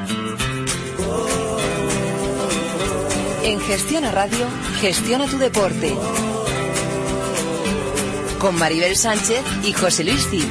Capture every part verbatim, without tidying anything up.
En Gestiona Radio, gestiona tu deporte. Con Maribel Sánchez y José Luis Cid.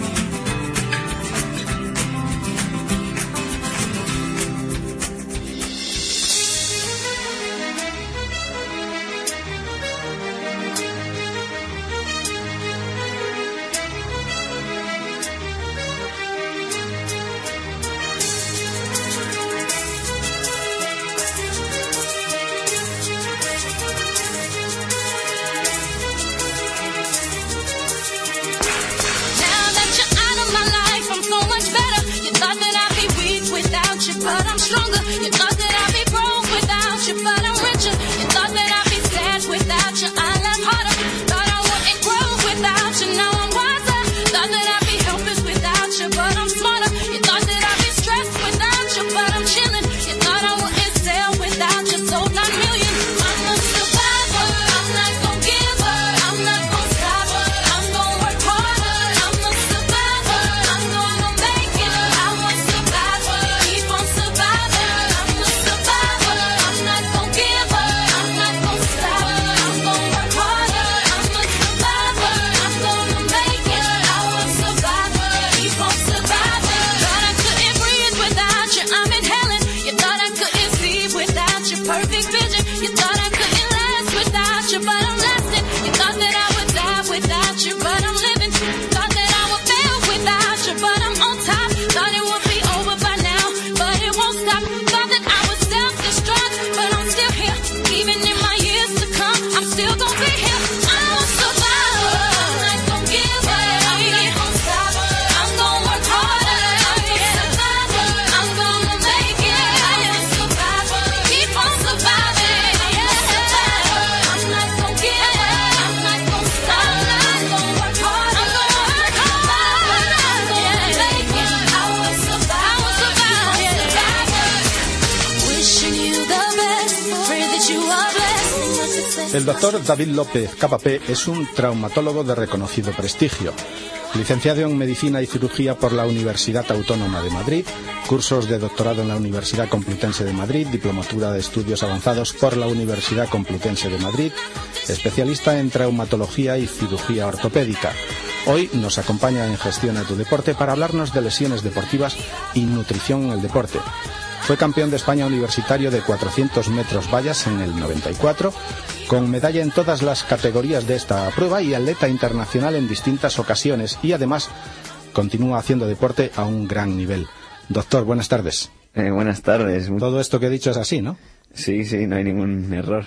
El doctor David López, K P, es un traumatólogo de reconocido prestigio. Licenciado en Medicina y Cirugía por la Universidad Autónoma de Madrid, cursos de doctorado en la Universidad Complutense de Madrid, diplomatura de estudios avanzados por la Universidad Complutense de Madrid, especialista en traumatología y cirugía ortopédica. Hoy nos acompaña en Gestiona tu Deporte para hablarnos de lesiones deportivas y nutrición en el deporte. Fue campeón de España universitario de cuatrocientos metros vallas en el noventa y cuatro, con medalla en todas las categorías de esta prueba y atleta internacional en distintas ocasiones, y además continúa haciendo deporte a un gran nivel. Doctor, buenas tardes. Eh, buenas tardes. Todo esto que he dicho es así, ¿no? Sí, sí, no hay ningún error.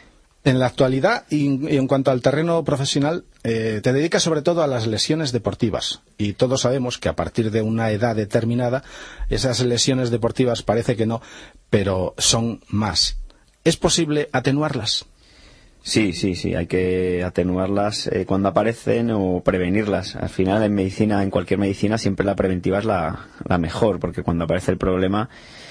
En la actualidad, y en cuanto al terreno profesional, eh, te dedicas sobre todo a las lesiones deportivas. Y todos sabemos que a partir de una edad determinada, esas lesiones deportivas parece que no, pero son más. ¿Es posible atenuarlas? Sí, sí, sí, hay que atenuarlas eh, cuando aparecen o prevenirlas. Al final, en medicina, en cualquier medicina, siempre la preventiva es la, la mejor, porque cuando aparece el problema,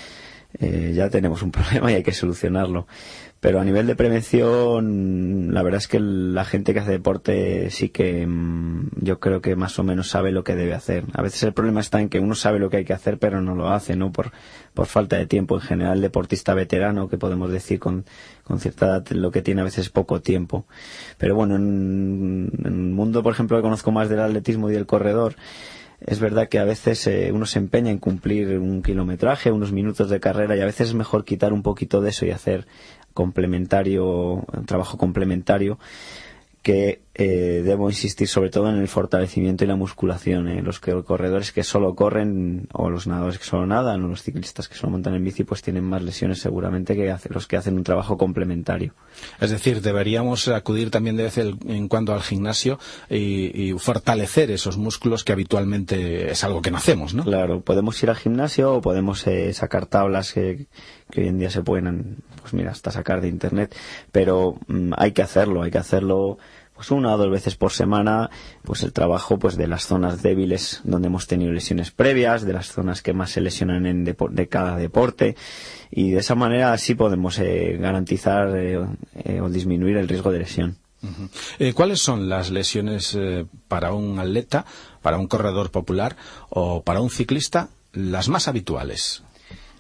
eh, ya tenemos un problema y hay que solucionarlo. Pero a nivel de prevención, la verdad es que la gente que hace deporte sí que mmm, yo creo que más o menos sabe lo que debe hacer. A veces el problema está en que uno sabe lo que hay que hacer, pero no lo hace, ¿no? Por, por falta de tiempo. En general, el deportista veterano, que podemos decir con, con cierta edad, lo que tiene a veces es poco tiempo. Pero bueno, en, en el mundo, por ejemplo, que conozco más del atletismo y del corredor, es verdad que a veces eh, uno se empeña en cumplir un kilometraje, unos minutos de carrera, y a veces es mejor quitar un poquito de eso y hacer complementario, un trabajo complementario, que eh, debo insistir sobre todo en el fortalecimiento y la musculación. Eh. Los, que, los corredores que solo corren, o los nadadores que solo nadan, o los ciclistas que solo montan en bici, pues tienen más lesiones seguramente que hace, los que hacen un trabajo complementario. Es decir, deberíamos acudir también de vez en cuando al gimnasio y, y fortalecer esos músculos que habitualmente es algo que no hacemos, ¿no? Claro, podemos ir al gimnasio o podemos eh, sacar tablas que, que hoy en día se pueden, pues mira, hasta sacar de internet, pero mmm, hay que hacerlo, hay que hacerlo pues una o dos veces por semana, pues el trabajo pues de las zonas débiles donde hemos tenido lesiones previas, de las zonas que más se lesionan en depo- de cada deporte, y de esa manera sí podemos eh, garantizar eh, eh, o disminuir el riesgo de lesión. Uh-huh. Eh, ¿Cuáles son las lesiones eh, para un atleta, para un corredor popular o para un ciclista las más habituales?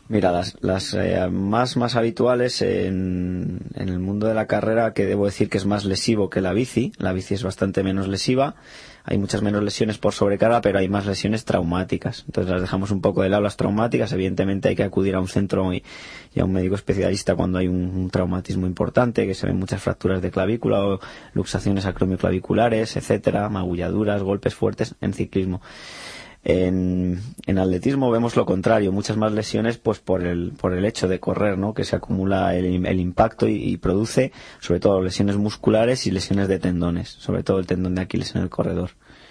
Mira, las, las eh, más, más habituales en, en el mundo de la carrera, que debo decir que es más lesivo que la bici. La bici es bastante menos lesiva. Hay muchas menos lesiones por sobrecarga, pero hay más lesiones traumáticas. Entonces las dejamos un poco de lado las traumáticas. Evidentemente hay que acudir a un centro y, y a un médico especialista cuando hay un, un traumatismo importante, que se ven muchas fracturas de clavícula o luxaciones acromioclaviculares, etcétera, magulladuras, golpes fuertes en ciclismo. En, en atletismo vemos lo contrario, muchas más lesiones pues por el por el hecho de correr, ¿no? Que se acumula el, el impacto y, y produce sobre todo lesiones musculares y lesiones de tendones, sobre todo el tendón de Aquiles en el corredor.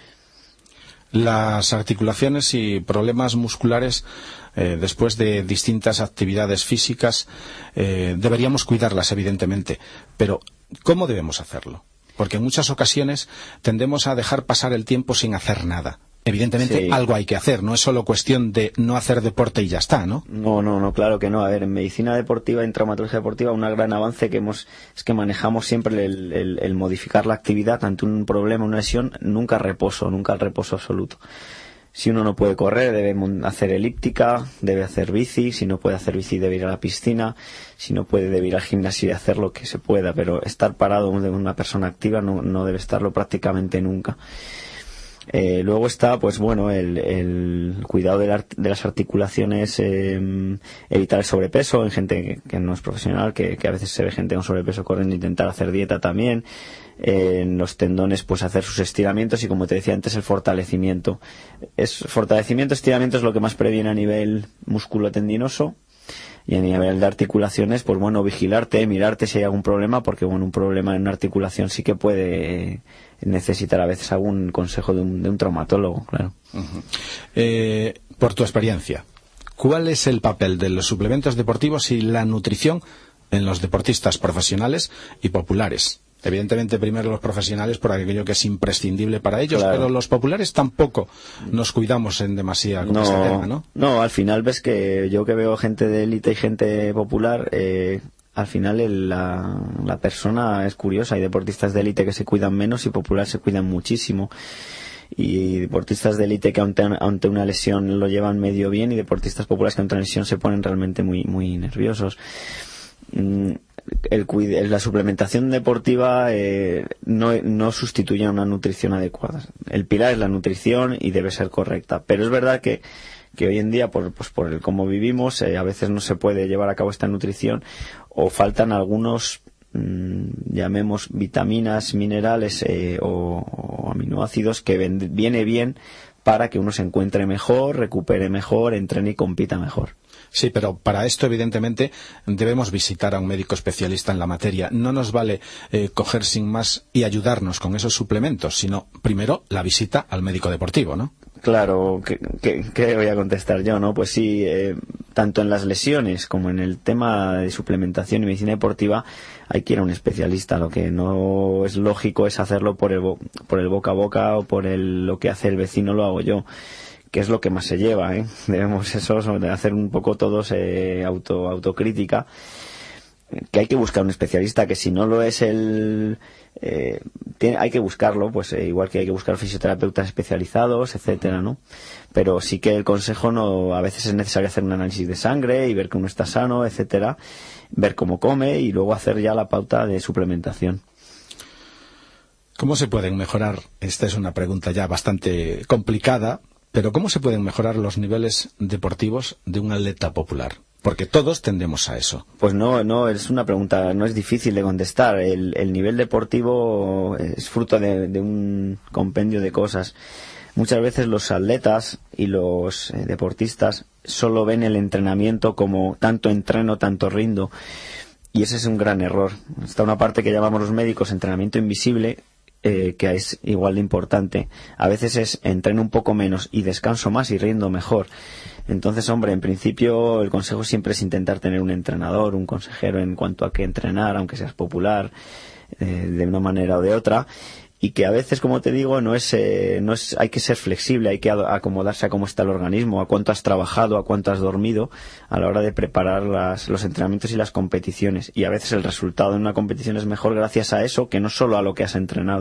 Las articulaciones y problemas musculares eh, después de distintas actividades físicas eh, deberíamos cuidarlas, evidentemente, pero ¿cómo debemos hacerlo? Porque en muchas ocasiones tendemos a dejar pasar el tiempo sin hacer nada. Evidentemente sí. Algo hay que hacer, no es solo cuestión de no hacer deporte y ya está, ¿no? No, no, no, claro que no. A ver, en medicina deportiva, en traumatología deportiva, un gran avance que hemos es que manejamos siempre el, el, el modificar la actividad ante un problema, una lesión, nunca reposo, nunca el reposo absoluto. Si uno no puede correr, debe hacer elíptica, debe hacer bici, si no puede hacer bici debe ir a la piscina, si no puede debe ir al gimnasio y hacer lo que se pueda, pero estar parado de una persona activa no, no debe estarlo prácticamente nunca. Eh, luego está, pues bueno, el, el cuidado de, la, de las articulaciones, eh, evitar el sobrepeso en gente que, que no es profesional, que, que a veces se ve gente con sobrepeso corriendo, intentar hacer dieta también. Eh, en los tendones, pues hacer sus estiramientos y, como te decía antes, el fortalecimiento. Es fortalecimiento, estiramiento es lo que más previene a nivel musculotendinoso. Y a nivel de articulaciones, pues bueno, vigilarte, mirarte si hay algún problema, porque bueno, un problema en una articulación sí que puede necesitar a veces algún consejo de un, de un traumatólogo, claro. Uh-huh. Eh, por tu experiencia, ¿cuál es el papel de los suplementos deportivos y la nutrición en los deportistas profesionales y populares? Evidentemente primero los profesionales por aquello que es imprescindible para ellos, claro. Pero los populares tampoco nos cuidamos en demasía con no, este tema, ¿no? No, al final ves que yo que veo gente de élite y gente popular, eh, al final el, la, la persona es curiosa. Hay deportistas de élite que se cuidan menos y populares se cuidan muchísimo. Y deportistas de élite que ante, ante una lesión lo llevan medio bien, y deportistas populares que ante una lesión se ponen realmente muy, muy nerviosos. Mm, El, la suplementación deportiva eh, no, no sustituye a una nutrición adecuada. El pilar es la nutrición y debe ser correcta, pero es verdad que, que hoy en día, por, pues por el cómo vivimos, eh, a veces no se puede llevar a cabo esta nutrición, o faltan algunos, mmm, llamemos vitaminas, minerales eh, o, o aminoácidos que ven, viene bien para que uno se encuentre mejor, recupere mejor, entrene y compita mejor. Sí, pero para esto, evidentemente, debemos visitar a un médico especialista en la materia. No nos vale eh, coger sin más y ayudarnos con esos suplementos, sino primero la visita al médico deportivo, ¿no? Claro, ¿qué, qué, qué voy a contestar yo, no? Pues sí, eh, tanto en las lesiones como en el tema de suplementación y medicina deportiva hay que ir a un especialista. Lo que no es lógico es hacerlo por el, bo- por el boca a boca o por el, lo que hace el vecino lo hago yo, que es lo que más se lleva, ¿eh? Debemos eso, hacer un poco todos eh, auto autocrítica, que hay que buscar un especialista, que si no lo es el eh, tiene, hay que buscarlo, pues eh, igual que hay que buscar fisioterapeutas especializados, etcétera, ¿no? Pero sí que el consejo, no, a veces es necesario hacer un análisis de sangre y ver que uno está sano, etcétera, ver cómo come y luego hacer ya la pauta de suplementación. ¿Cómo se pueden mejorar? Esta es una pregunta ya bastante complicada, pero ¿cómo se pueden mejorar los niveles deportivos de un atleta popular? Porque todos tendemos a eso. Pues no, no, es una pregunta, no es difícil de contestar. El, el nivel deportivo es fruto de, de un compendio de cosas. Muchas veces los atletas y los eh, deportistas solo ven el entrenamiento como tanto entreno, tanto rindo. Y ese es un gran error. Está una parte que llamamos los médicos entrenamiento invisible, eh, que es igual de importante. A veces es entreno un poco menos y descanso más y rindo mejor. Entonces, hombre, en principio el consejo siempre es intentar tener un entrenador, un consejero en cuanto a qué entrenar, aunque seas popular, eh, de una manera o de otra. Y que a veces, como te digo, no es, eh, no es, hay que ser flexible, hay que acomodarse a cómo está el organismo, a cuánto has trabajado, a cuánto has dormido a la hora de preparar las, los entrenamientos y las competiciones. Y a veces el resultado de una competición es mejor gracias a eso que no solo a lo que has entrenado.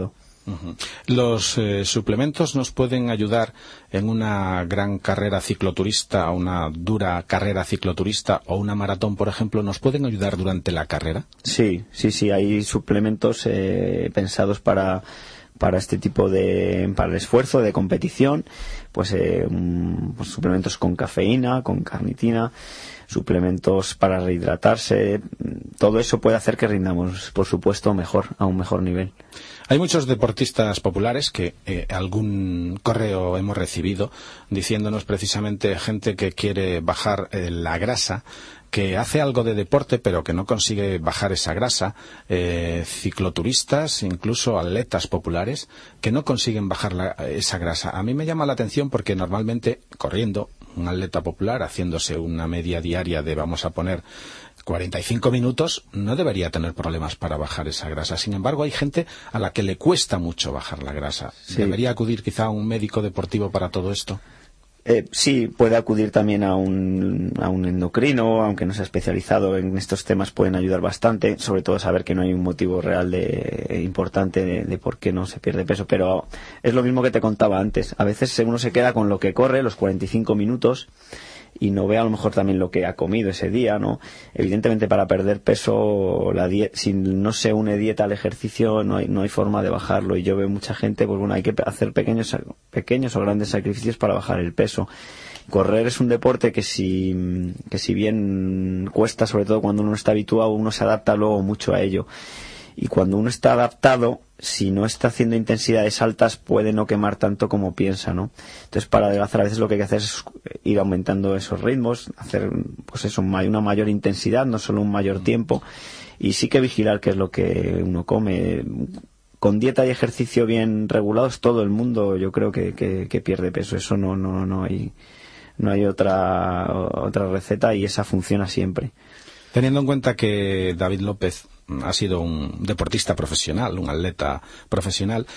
Uh-huh. ¿Los eh, suplementos nos pueden ayudar en una gran carrera cicloturista, una dura carrera cicloturista o una maratón, por ejemplo? ¿Nos pueden ayudar durante la carrera? Sí, sí, sí, hay suplementos eh, pensados para para este tipo de para el esfuerzo de competición, pues, eh, um, pues suplementos con cafeína, con carnitina, suplementos para rehidratarse. Todo eso puede hacer que rindamos, por supuesto, mejor, a un mejor nivel. Hay muchos deportistas populares que eh, algún correo hemos recibido diciéndonos precisamente gente que quiere bajar eh, la grasa, que hace algo de deporte pero que no consigue bajar esa grasa, eh, cicloturistas, incluso atletas populares que no consiguen bajar la, esa grasa. A mí me llama la atención porque normalmente corriendo, un atleta popular haciéndose una media diaria de, vamos a poner, cuarenta y cinco minutos, no debería tener problemas para bajar esa grasa. Sin embargo, hay gente a la que le cuesta mucho bajar la grasa. Sí. ¿Debería acudir quizá a un médico deportivo para todo esto? Eh, sí, puede acudir también a un, a un endocrino, aunque no sea especializado en estos temas, pueden ayudar bastante, sobre todo saber que no hay un motivo real de, importante de, de por qué no se pierde peso, pero es lo mismo que te contaba antes. A veces uno se queda con lo que corre, los cuarenta y cinco minutos, y no ve a lo mejor también lo que ha comido ese día, ¿no? Evidentemente, para perder peso, la die- si no se une dieta al ejercicio, no hay, no hay forma de bajarlo. Y yo veo mucha gente, pues bueno, hay que hacer pequeños, pequeños o grandes sacrificios para bajar el peso. Correr es un deporte que si, que si bien cuesta, sobre todo cuando uno está habituado, uno se adapta luego mucho a ello. Y cuando uno está adaptado, si no está haciendo intensidades altas, puede no quemar tanto como piensa, ¿no? Entonces, para adelgazar, a veces lo que hay que hacer es ir aumentando esos ritmos, hacer, pues eso, una mayor intensidad, no solo un mayor tiempo, y sí que vigilar qué es lo que uno come. Con dieta y ejercicio bien regulados, todo el mundo, yo creo que, que, que pierde peso. Eso no, no, no hay, no hay otra, otra receta, y esa funciona siempre. Teniendo en cuenta que David López ha sido un deportista profesional, un atleta profesional,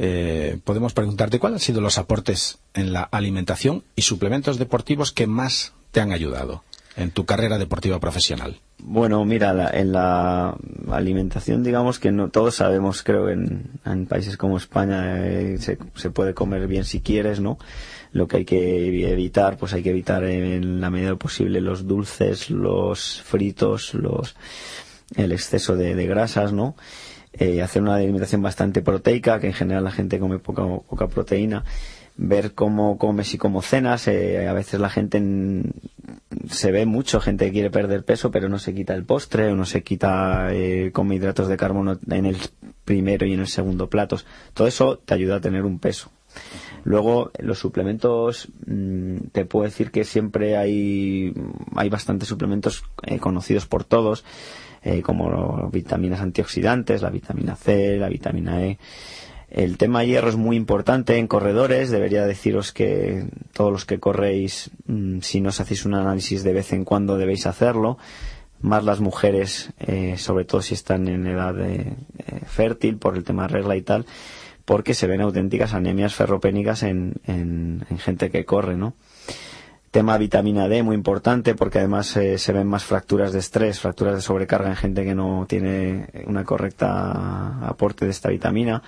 eh, podemos preguntarte cuáles han sido los aportes en la alimentación y suplementos deportivos que más te han ayudado en tu carrera deportiva profesional. Bueno, mira, la, en la alimentación, digamos que no todos sabemos, creo, en, en países como España eh, se, se puede comer bien si quieres, ¿no? Lo que hay que evitar, pues hay que evitar en la medida posible los dulces, los fritos, los el exceso de, de grasas, ¿no? Eh, hacer una alimentación bastante proteica, que en general la gente come poca, poca proteína. Ver cómo comes y cómo cenas. Eh, a veces la gente en, se ve mucho gente que quiere perder peso, pero no se quita el postre o no se quita, eh, come hidratos de carbono en el primero y en el segundo platos. Todo eso te ayuda a tener un peso. Luego, los suplementos, mmm, te puedo decir que siempre hay, hay bastantes suplementos eh, conocidos por todos, eh, como vitaminas antioxidantes, la vitamina C, la vitamina E. El tema hierro es muy importante en corredores. Debería deciros que todos los que corréis, mmm, si no os hacéis un análisis de vez en cuando, debéis hacerlo. Más las mujeres, eh, sobre todo si están en edad de, eh, fértil, por el tema de regla y tal, porque se ven auténticas anemias ferropénicas en, en, en gente que corre, ¿no? Tema vitamina D, muy importante, porque además eh, se ven más fracturas de estrés, fracturas de sobrecarga en gente que no tiene una correcta aporte de esta vitamina.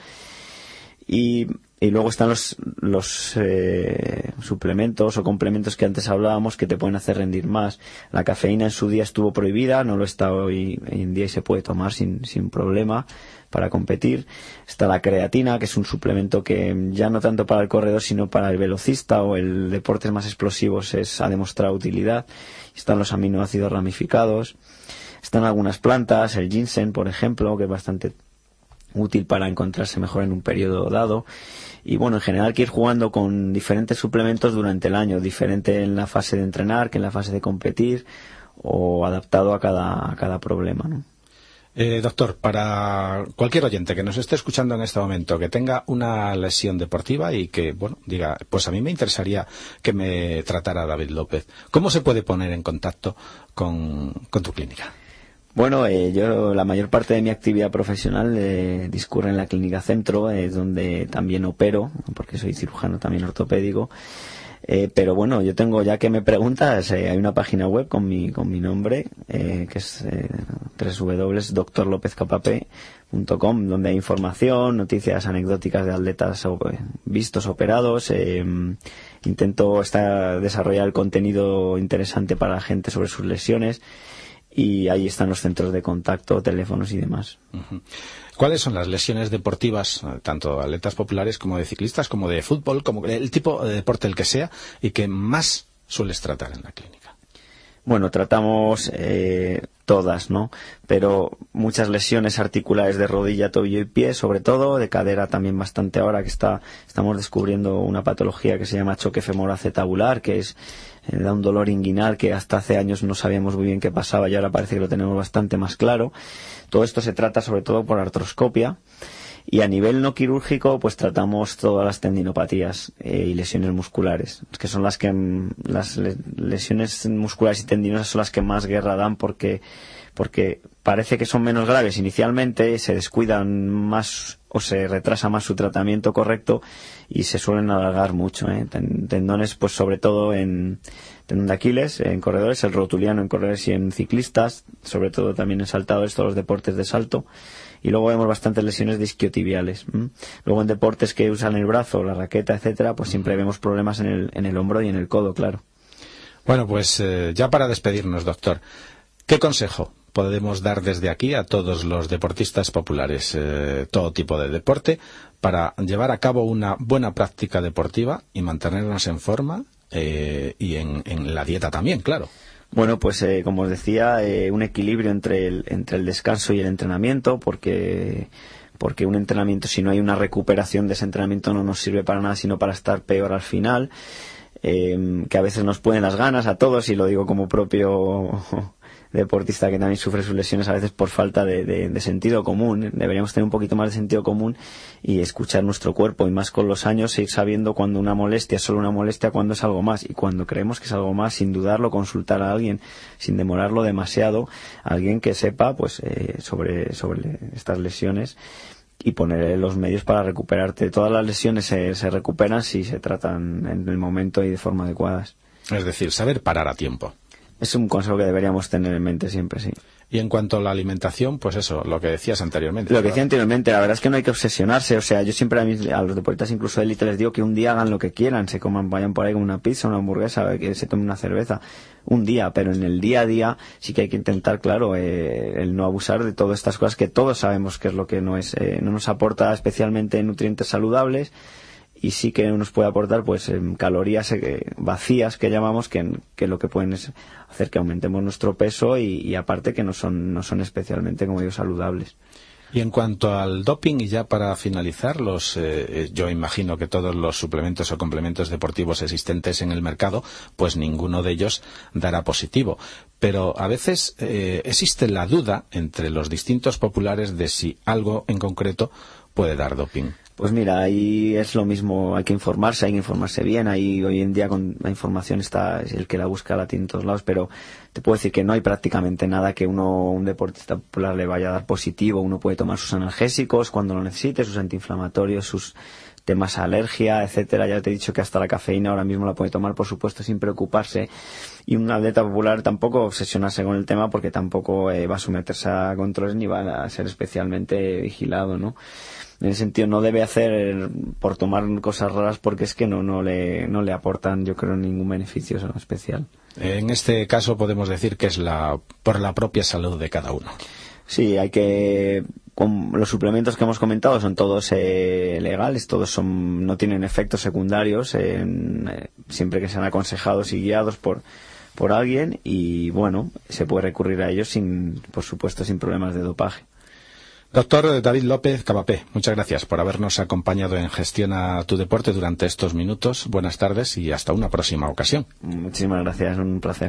Y, y luego están los, los eh, suplementos o complementos que antes hablábamos, que te pueden hacer rendir más. La cafeína en su día estuvo prohibida, no lo está hoy, hoy en día, y se puede tomar sin, sin problema para competir. Está la creatina, que es un suplemento que ya no tanto para el corredor, sino para el velocista o el deportes más explosivos es, ha demostrado utilidad. Están los aminoácidos ramificados. Están algunas plantas, el ginseng, por ejemplo, que es bastante útil para encontrarse mejor en un periodo dado. Y bueno, en general hay que ir jugando con diferentes suplementos durante el año, diferente en la fase de entrenar que en la fase de competir, o adaptado a cada, a cada problema, ¿no? Eh, doctor, para cualquier oyente que nos esté escuchando en este momento, que tenga una lesión deportiva y que, bueno, diga, pues a mí me interesaría que me tratara David López, ¿cómo se puede poner en contacto con, con tu clínica? Bueno, eh, yo la mayor parte de mi actividad profesional eh, discurre en la Clínica Centro, es eh, donde también opero, porque soy cirujano también ortopédico. Eh, pero bueno, yo tengo, ya que me preguntas, eh, hay una página web con mi con mi nombre, eh, que es eh, doble u doble u doble u punto doctor lópez k p punto com, donde hay información, noticias anecdóticas de atletas vistos, operados. Eh, intento estar, desarrollar el contenido interesante para la gente sobre sus lesiones, y ahí están los centros de contacto, teléfonos y demás. Uh-huh. ¿Cuáles son las lesiones deportivas, tanto de atletas populares como de ciclistas, como de fútbol, como el tipo de deporte el que sea, y que más sueles tratar en la clínica? Bueno, tratamos eh, todas, ¿no? Pero muchas lesiones articulares de rodilla, tobillo y pie, sobre todo, de cadera también bastante ahora, que está estamos descubriendo una patología que se llama choque femoral-acetabular, que es eh, da un dolor inguinal que hasta hace años no sabíamos muy bien qué pasaba, y ahora parece que lo tenemos bastante más claro. Todo esto se trata sobre todo por artroscopia. Y a nivel no quirúrgico, pues tratamos todas las tendinopatías eh, y lesiones musculares, que son las que las lesiones musculares y tendinosas son las que más guerra dan, porque porque parece que son menos graves inicialmente, se descuidan más o se retrasa más su tratamiento correcto y se suelen alargar mucho, ¿eh? Tendones, pues sobre todo en tendón de Aquiles, en corredores, el rotuliano en corredores y en ciclistas, sobre todo también en saltadores, todos los deportes de salto. Y luego vemos bastantes lesiones de isquiotibiales. ¿m? Luego en deportes que usan el brazo, la raqueta, etcétera, pues siempre vemos problemas en el, en el hombro y en el codo, claro. Bueno, pues eh, ya para despedirnos, doctor, ¿qué consejo podemos dar desde aquí a todos los deportistas populares, eh, todo tipo de deporte, para llevar a cabo una buena práctica deportiva y mantenernos en forma eh, y en, en la dieta también, claro? Bueno, pues eh, como os decía, eh, un equilibrio entre el, entre el descanso y el entrenamiento, porque porque un entrenamiento, si no hay una recuperación de ese entrenamiento, no nos sirve para nada, sino para estar peor al final, eh, que a veces nos ponen las ganas a todos, y lo digo como propio deportista que también sufre sus lesiones a veces por falta de, de, de sentido común. Deberíamos tener un poquito más de sentido común y escuchar nuestro cuerpo, y más con los años, ir sabiendo cuando una molestia es solo una molestia, cuando es algo más, y cuando creemos que es algo más, sin dudarlo, consultar a alguien, sin demorarlo demasiado, a alguien que sepa pues eh, sobre, sobre estas lesiones, y poner los medios para recuperarte. Todas las lesiones se, se recuperan si se tratan en el momento y de forma adecuadas. Es decir, saber parar a tiempo. Es un consejo que deberíamos tener en mente siempre, sí. Y en cuanto a la alimentación, pues eso, lo que decías anteriormente. Lo que decía anteriormente, la verdad es que no hay que obsesionarse. O sea, yo siempre a, mis, a los deportistas, incluso de élite, les digo que un día hagan lo que quieran, se coman, vayan por ahí con una pizza, una hamburguesa, que se tomen una cerveza, un día, pero en el día a día sí que hay que intentar, claro, eh, el no abusar de todas estas cosas que todos sabemos que es lo que no es, eh, no nos aporta especialmente nutrientes saludables. Y sí que nos puede aportar pues eh, calorías eh, vacías, que llamamos, que, que lo que pueden es hacer que aumentemos nuestro peso, y, y aparte que no son no son especialmente, como digo, saludables. Y en cuanto al doping, y ya para finalizar, los eh, yo imagino que todos los suplementos o complementos deportivos existentes en el mercado, pues ninguno de ellos dará positivo. Pero a veces eh, existe la duda entre los distintos populares de si algo en concreto puede dar doping. Pues mira, ahí es lo mismo, hay que informarse, hay que informarse bien. Ahí hoy en día con la información está, el que la busca la tiene en todos lados, pero te puedo decir que no hay prácticamente nada que uno, un deportista popular, le vaya a dar positivo. Uno puede tomar sus analgésicos cuando lo necesite, sus antiinflamatorios, sus temas alergia, etcétera. Ya te he dicho que hasta la cafeína ahora mismo la puede tomar, por supuesto, sin preocuparse. Y un atleta popular tampoco obsesionarse con el tema, porque tampoco eh, va a someterse a controles ni va a ser especialmente vigilado, ¿no? En ese sentido no debe hacer por tomar cosas raras, porque es que no no le no le aportan, yo creo, ningún beneficio especial. En este caso podemos decir que es la por la propia salud de cada uno. Sí, hay que con los suplementos que hemos comentado son todos eh, legales, todos son no tienen efectos secundarios, eh, eh, siempre que sean aconsejados y guiados por por alguien, y bueno, se puede recurrir a ellos sin, por supuesto, sin problemas de dopaje. Doctor David López K P, muchas gracias por habernos acompañado en Gestiona tu Deporte durante estos minutos. Buenas tardes y hasta una próxima ocasión. Muchísimas gracias, un placer.